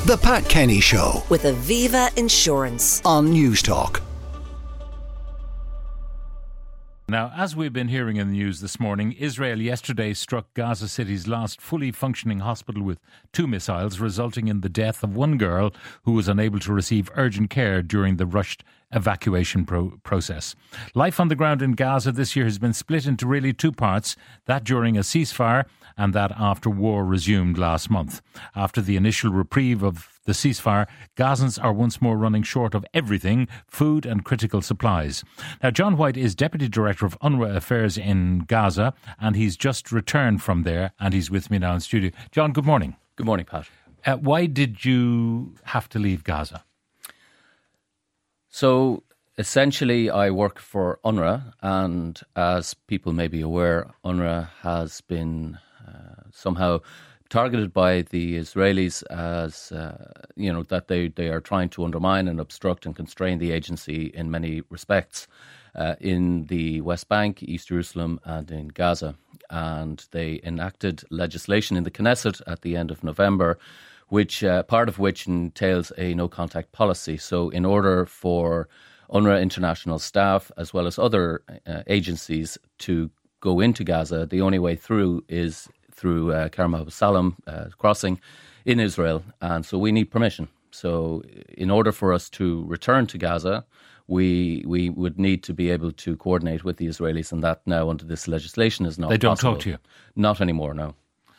The Pat Kenny Show with Aviva Insurance on Newstalk. Now, as we've been hearing in the news this morning, Israel yesterday struck Gaza City's last fully functioning hospital with 2 missiles, resulting in the death of one girl who was unable to receive urgent care during the rushed evacuation process. Life on the ground in Gaza this year has been split into really 2 parts, that during a ceasefire and that after war resumed last month. After the initial reprieve of the ceasefire, Gazans are once more running short of everything, food and critical supplies. Now, John White is Deputy Director of UNRWA Affairs in Gaza, and he's just returned from there, and he's with me now in studio. John, good morning. Good morning, Pat. Why did you have to leave Gaza? So, essentially, I work for UNRWA, and as people may be aware, UNRWA has been somehow targeted by the Israelis as, that they are trying to undermine and obstruct and constrain the agency in many respects in the West Bank, East Jerusalem and in Gaza. And they enacted legislation in the Knesset at the end of November, which part of which entails a no-contact policy. So in order for UNRWA international staff, as well as other agencies, to go into Gaza, the only way through is through Kerem Al-Salam crossing in Israel, and so we need permission. So in order for us to return to Gaza, we would need to be able to coordinate with the Israelis, and that now under this legislation is not possible. They don't talk to you? Not anymore, no.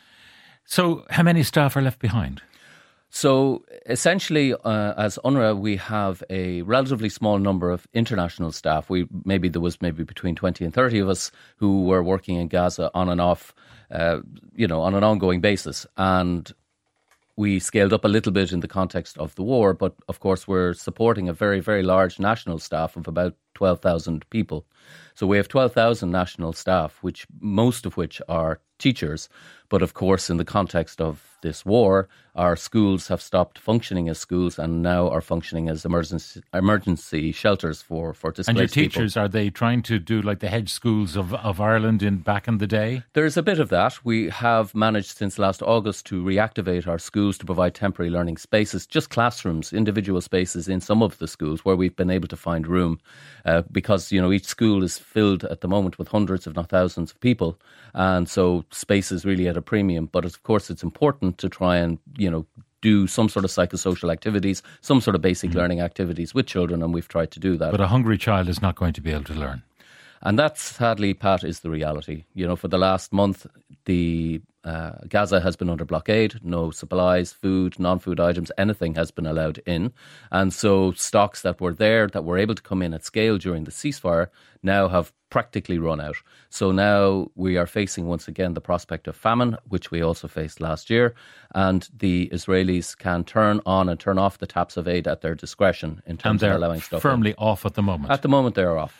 So how many staff are left behind? So essentially, as UNRWA, we have a relatively small number of international staff. There was between 20 and 30 of us who were working in Gaza on and off, on an ongoing basis. And we scaled up a little bit in the context of the war, but of course we're supporting a very, very large national staff of about 12,000 people. So we have 12,000 national staff, which most of which are teachers. But of course, in the context of this war, our schools have stopped functioning as schools and now are functioning as emergency shelters for displaced people. And your teachers, are they trying to do like the hedge schools of Ireland back in the day? There's a bit of that. We have managed since last August to reactivate our schools to provide temporary learning spaces, just classrooms, individual spaces in some of the schools where we've been able to find room because, each school is filled at the moment with hundreds, if not thousands of people. And so space is really at a premium. But of course, it's important to try and, do some sort of psychosocial activities, some sort of basic learning activities with children, and we've tried to do that. But a hungry child is not going to be able to learn. And that, sadly, Pat, is the reality. For the last month, the Gaza has been under blockade. No supplies, food, non-food items, anything has been allowed in. And so stocks that were there, that were able to come in at scale during the ceasefire, now have practically run out. So now we are facing once again the prospect of famine, which we also faced last year. And the Israelis can turn on and turn off the taps of aid at their discretion in terms of allowing stuff in. And they're firmly off at the moment. At the moment, they're off.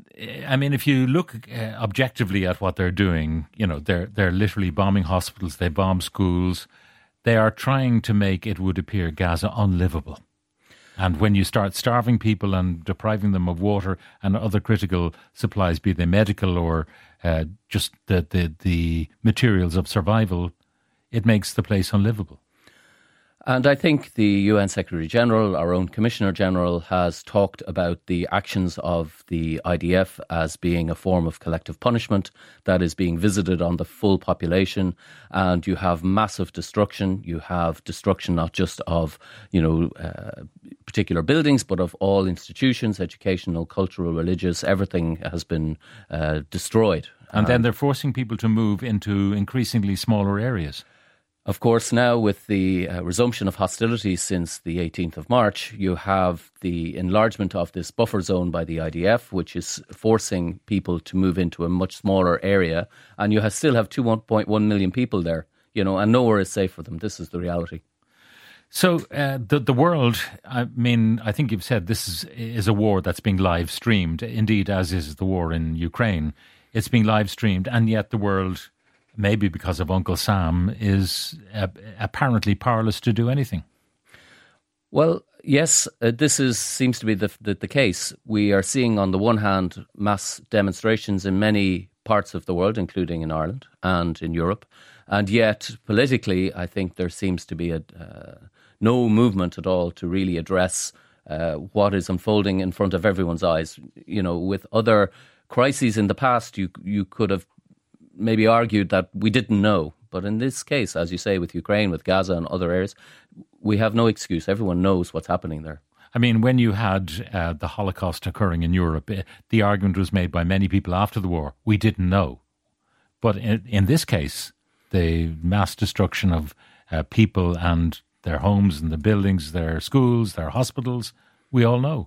If you look objectively at what they're doing, they're literally bombing hospitals, they bomb schools. They are trying to make, it would appear, Gaza unlivable. And when you start starving people and depriving them of water and other critical supplies, be they medical or just the materials of survival, it makes the place unlivable. And I think the UN Secretary General, our own Commissioner General, has talked about the actions of the IDF as being a form of collective punishment that is being visited on the full population. And you have massive destruction. You have destruction not just of, particular buildings, but of all institutions, educational, cultural, religious. Everything has been destroyed. And then they're forcing people to move into increasingly smaller areas. Of course, now with the resumption of hostilities since the 18th of March, you have the enlargement of this buffer zone by the IDF, which is forcing people to move into a much smaller area. And you still have 1.1 million people there, and nowhere is safe for them. This is the reality. So the world, I think you've said this is a war that's being live streamed, indeed, as is the war in Ukraine. It's being live streamed, and yet the world, maybe because of Uncle Sam, is apparently powerless to do anything. Well, yes, this seems to be the case. We are seeing, on the one hand, mass demonstrations in many parts of the world, including in Ireland and in Europe. And yet, politically, I think there seems to be no movement at all to really address what is unfolding in front of everyone's eyes. You know, with other crises in the past, you could have maybe argued that we didn't know. But in this case, as you say, with Ukraine, with Gaza and other areas, we have no excuse. Everyone knows what's happening there. I mean, when you had the Holocaust occurring in Europe, the argument was made by many people after the war, we didn't know. But in this case, the mass destruction of people and their homes and the buildings, their schools, their hospitals, we all know.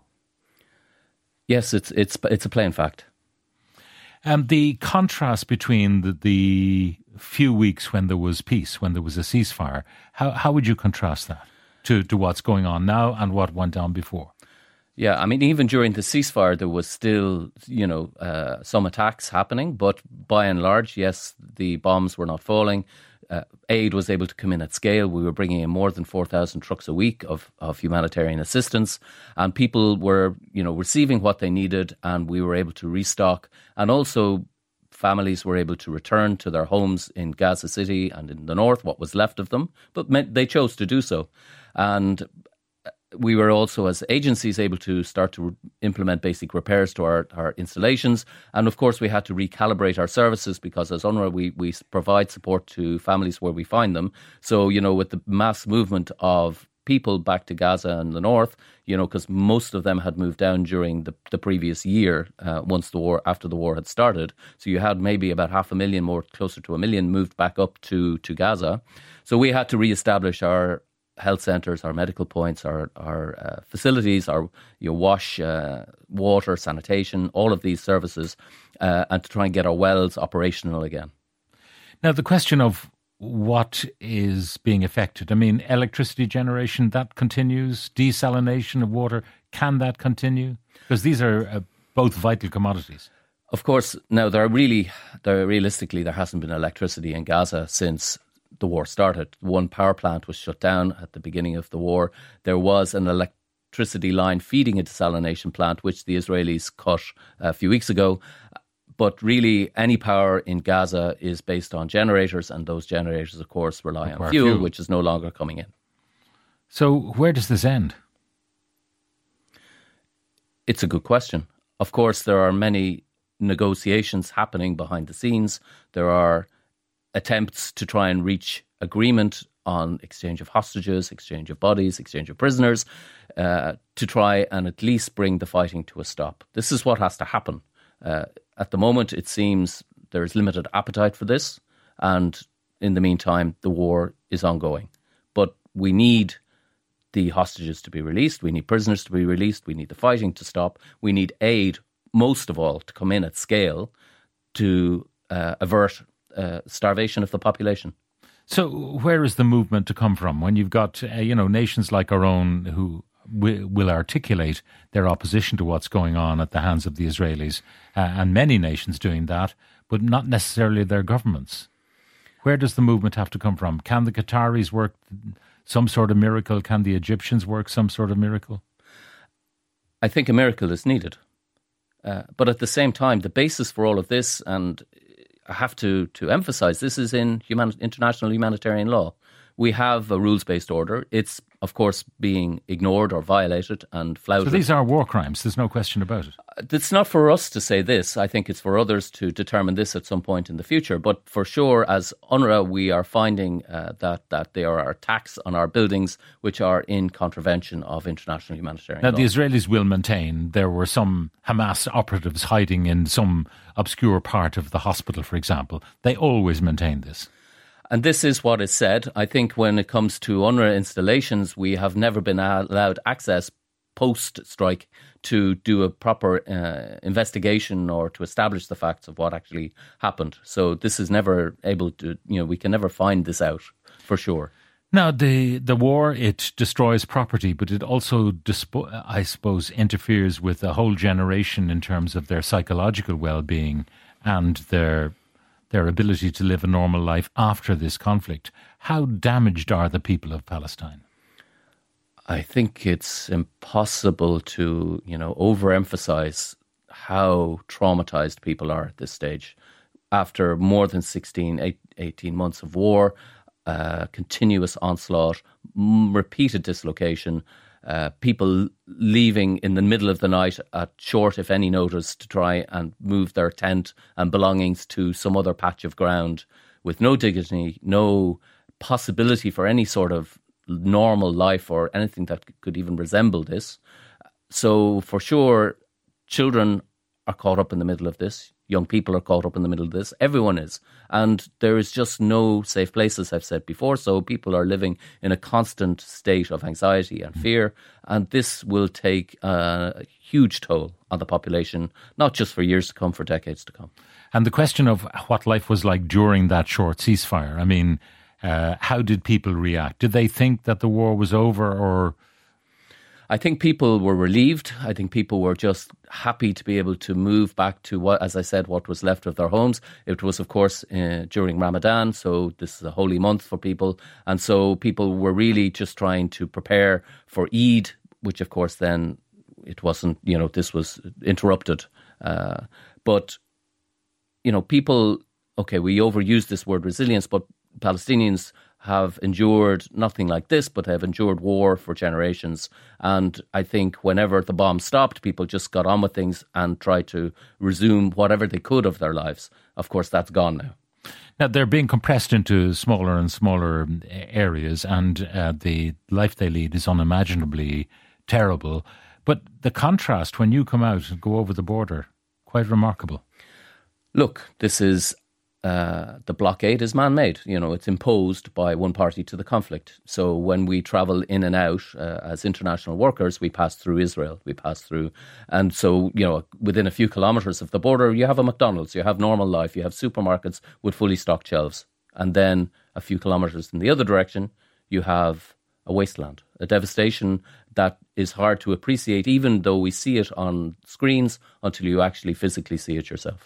Yes, it's a plain fact. And the contrast between the few weeks when there was peace, when there was a ceasefire, how would you contrast that to what's going on now and what went on before? Yeah, I mean, even during the ceasefire, there was still, some attacks happening. But by and large, yes, the bombs were not falling. Aid was able to come in at scale. We were bringing in more than 4,000 trucks a week of humanitarian assistance. And people were, receiving what they needed, and we were able to restock. And also, families were able to return to their homes in Gaza City and in the north, what was left of them. But they chose to do so. And we were also, as agencies, able to start to implement basic repairs to our installations. And of course, we had to recalibrate our services because as UNRWA, we provide support to families where we find them. So, with the mass movement of people back to Gaza and the north, because most of them had moved down during the previous year, after the war had started. So you had maybe about 500,000, more closer to 1 million, moved back up to Gaza. So we had to reestablish our health centres, our medical points, our facilities, our wash, water, sanitation, all of these services, and to try and get our wells operational again. Now, the question of what is being affected, I mean, electricity generation, that continues, desalination of water, can that continue? Because these are both vital commodities. Of course, now realistically, there hasn't been electricity in Gaza since the war started. One power plant was shut down at the beginning of the war. There was an electricity line feeding a desalination plant, which the Israelis cut a few weeks ago. But really, any power in Gaza is based on generators, and those generators, of course, rely on fuel, which is no longer coming in. So where does this end? It's a good question. Of course, there are many negotiations happening behind the scenes. There are attempts to try and reach agreement on exchange of hostages, exchange of bodies, exchange of prisoners, to try and at least bring the fighting to a stop. This is what has to happen. At the moment, it seems there is limited appetite for this, and in the meantime, the war is ongoing. But we need the hostages to be released, we need prisoners to be released, we need the fighting to stop, we need aid, most of all, to come in at scale to avert starvation of the population. So where is the movement to come from when you've got nations like our own who will articulate their opposition to what's going on at the hands of the Israelis, and many nations doing that, but not necessarily their governments? Where does the movement have to come from? Can the Qataris work some sort of miracle? Can the Egyptians work some sort of miracle? I think a miracle is needed. But at the same time, the basis for all of this, and I have to emphasize, this is in international humanitarian law. We have a rules-based order. It's, of course, being ignored or violated and flouted. So these are war crimes. There's no question about it. It's not for us to say this. I think it's for others to determine this at some point in the future. But for sure, as UNRWA, we are finding that there are attacks on our buildings which are in contravention of international humanitarian law. Now, the Israelis will maintain there were some Hamas operatives hiding in some obscure part of the hospital, for example. They always maintain this. And this is what is said. I think when it comes to UNRWA installations, we have never been allowed access post-strike to do a proper investigation or to establish the facts of what actually happened. So this is never able to, we can never find this out for sure. Now, the war, it destroys property, but it also, I suppose, interferes with a whole generation in terms of their psychological well-being and their ability to live a normal life after this conflict. How damaged are the people of Palestine? I think it's impossible to, overemphasize how traumatized people are at this stage. after more than 18 months of war, continuous onslaught, repeated dislocation, people leaving in the middle of the night at short, if any, notice to try and move their tent and belongings to some other patch of ground with no dignity, no possibility for any sort of normal life or anything that could even resemble this. So for sure, children are caught up in the middle of this. Young people are caught up in the middle of this. Everyone is. And there is just no safe place, as I've said before. So people are living in a constant state of anxiety and fear. And this will take a huge toll on the population, not just for years to come, for decades to come. And the question of what life was like during that short ceasefire, I mean, how did people react? Did they think that the war was over, or...? I think people were relieved. I think people were just happy to be able to move back to what, as I said, what was left of their homes. It was, of course, during Ramadan, so this is a holy month for people. And so people were really just trying to prepare for Eid, which, of course, then it wasn't, this was interrupted. But, people, okay, we overuse this word resilience, but Palestinians have endured nothing like this, but have endured war for generations. And I think whenever the bomb stopped, people just got on with things and tried to resume whatever they could of their lives. Of course, that's gone now. Now, they're being compressed into smaller and smaller areas, and the life they lead is unimaginably terrible. But the contrast when you come out and go over the border, quite remarkable. Look, this is... the blockade is man-made. It's imposed by one party to the conflict. So when we travel in and out as international workers, we pass through Israel. And so, within a few kilometres of the border, you have a McDonald's, you have normal life, you have supermarkets with fully stocked shelves. And then a few kilometres in the other direction, you have a wasteland, a devastation that is hard to appreciate, even though we see it on screens, until you actually physically see it yourself.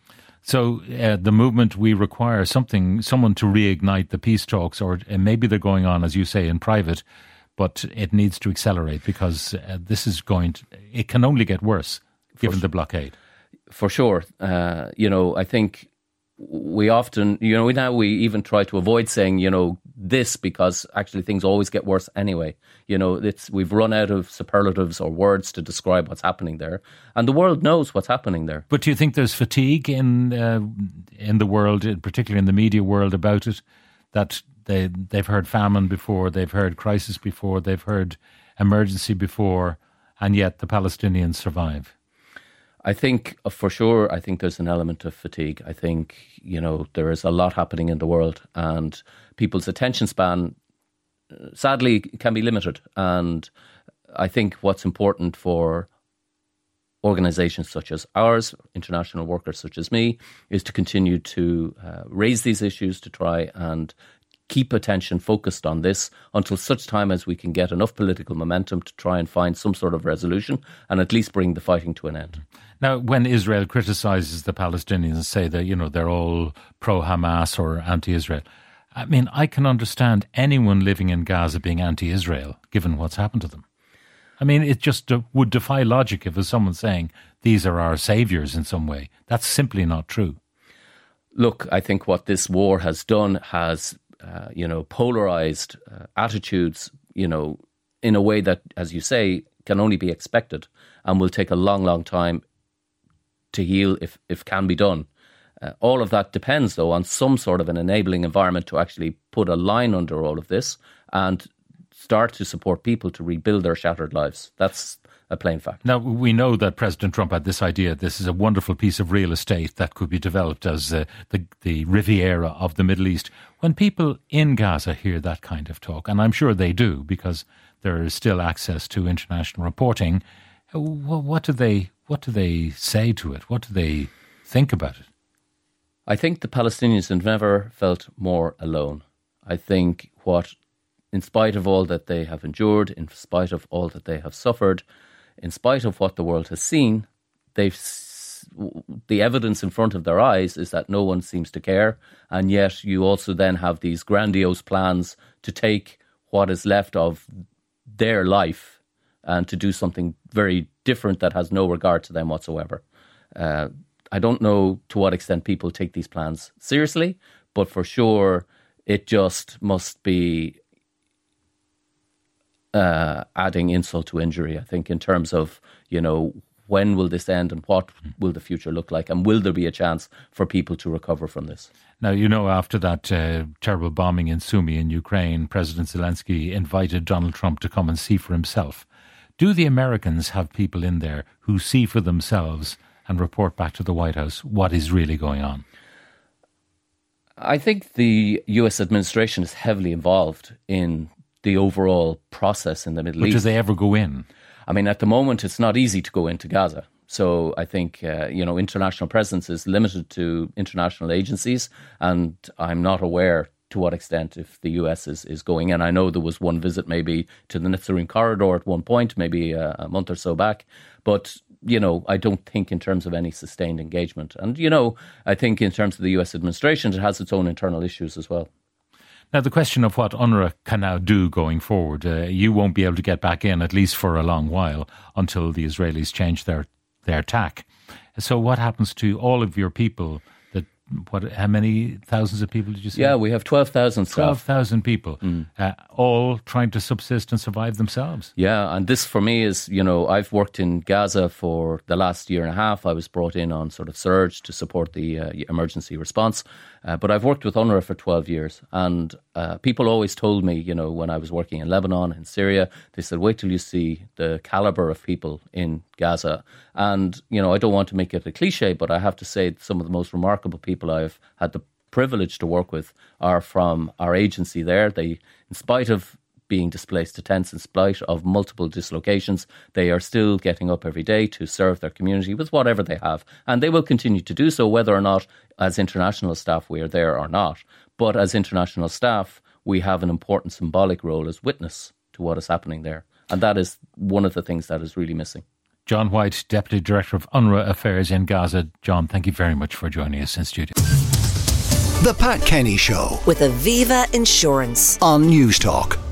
So the movement, we require someone to reignite the peace talks, or maybe they're going on, as you say, in private, but it needs to accelerate, because it can only get worse given the blockade. For sure. I think we often, now we even try to avoid saying, this, because actually things always get worse anyway. We've run out of superlatives or words to describe what's happening there, and the world knows what's happening there. But do you think there's fatigue in the world, particularly in the media world, about it? That they've heard famine before, they've heard crisis before, they've heard emergency before, and yet the Palestinians survive? I think, for sure, there's an element of fatigue. I think, there is a lot happening in the world, and people's attention span, sadly, can be limited. And I think what's important for organisations such as ours, international workers such as me, is to continue to raise these issues, to try and keep attention focused on this until such time as we can get enough political momentum to try and find some sort of resolution and at least bring the fighting to an end. Now, when Israel criticises the Palestinians and say that, they're all pro-Hamas or anti-Israel, I mean, I can understand anyone living in Gaza being anti-Israel, given what's happened to them. I mean, it just would defy logic if there's someone saying these are our saviours in some way. That's simply not true. Look, I think what this war has done has polarized attitudes, in a way that, as you say, can only be expected and will take a long, long time to heal if can be done. All of that depends, though, on some sort of an enabling environment to actually put a line under all of this and start to support people to rebuild their shattered lives. That's a plain fact. Now, we know that President Trump had this idea, this is a wonderful piece of real estate that could be developed as the Riviera of the Middle East. When people in Gaza hear that kind of talk, and I'm sure they do because there is still access to international reporting, what do they say to it? What do they think about it? I think the Palestinians have never felt more alone. I think in spite of all that they have endured, in spite of all that they have suffered, in spite of what the world has seen, the evidence in front of their eyes is that no one seems to care. And yet you also then have these grandiose plans to take what is left of their life and to do something very different that has no regard to them whatsoever. I don't know to what extent people take these plans seriously, but for sure it just must be adding insult to injury, I think, in terms of, when will this end and what will the future look like, and will there be a chance for people to recover from this? Now, after that terrible bombing in Sumy in Ukraine, President Zelensky invited Donald Trump to come and see for himself. Do the Americans have people in there who see for themselves and report back to the White House what is really going on? I think the US administration is heavily involved in the overall process in the Middle East. But do they ever go in? I mean, at the moment, it's not easy to go into Gaza. So I think, international presence is limited to international agencies, and I'm not aware to what extent if the US is going in. I know there was one visit maybe to the Niftarim corridor at one point, maybe a month or so back. But, I don't think in terms of any sustained engagement. And, I think in terms of the US administration, it has its own internal issues as well. Now, the question of what UNRWA can now do going forward, you won't be able to get back in, at least for a long while, until the Israelis change their tack. So what happens to all of your people? How many thousands of people did you say? Yeah, we have 12,000 staff. 12,000 people, all trying to subsist and survive themselves. Yeah, and this for me is, I've worked in Gaza for the last year and a half. I was brought in on sort of surge to support the emergency response. But I've worked with UNRWA for 12 years. And people always told me, when I was working in Lebanon, in Syria, they said, wait till you see the caliber of people in Gaza. And, I don't want to make it a cliche, but I have to say some of the most remarkable people I've had the privilege to work with are from our agency there. They, in spite of being displaced to tents, in spite of multiple dislocations, they are still getting up every day to serve their community with whatever they have. And they will continue to do so, whether or not as international staff we are there or not. But as international staff, we have an important symbolic role as witness to what is happening there. And that is one of the things that is really missing. John White, Deputy Director of UNRWA Affairs in Gaza. John, thank you very much for joining us in studio. The Pat Kenny Show with Aviva Insurance on News Talk.